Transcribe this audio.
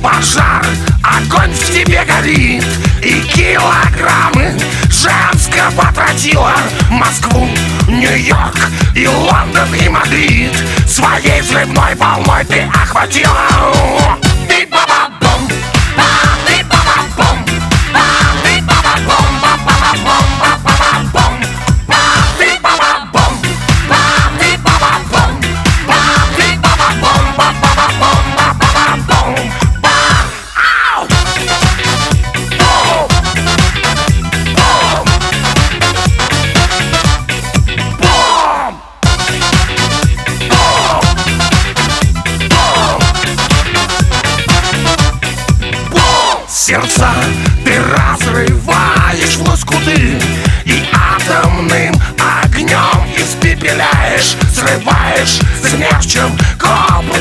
пожар, огонь в тебе горит, и килограммы женского тротила Москву, Нью-Йорк и Лондон и Мадрид своей взрывной волной ты охватила. Ты баба-бом, ты баба-бом, ты баба-бом, баба-бом, баба-бом, ты баба-бом, ты баба-бом, ты баба-бом, баба-бом, баба-бом. Сердца ты разрываешь в лоскуты и атомным огнем испепеляешь, срываешь смерчем копы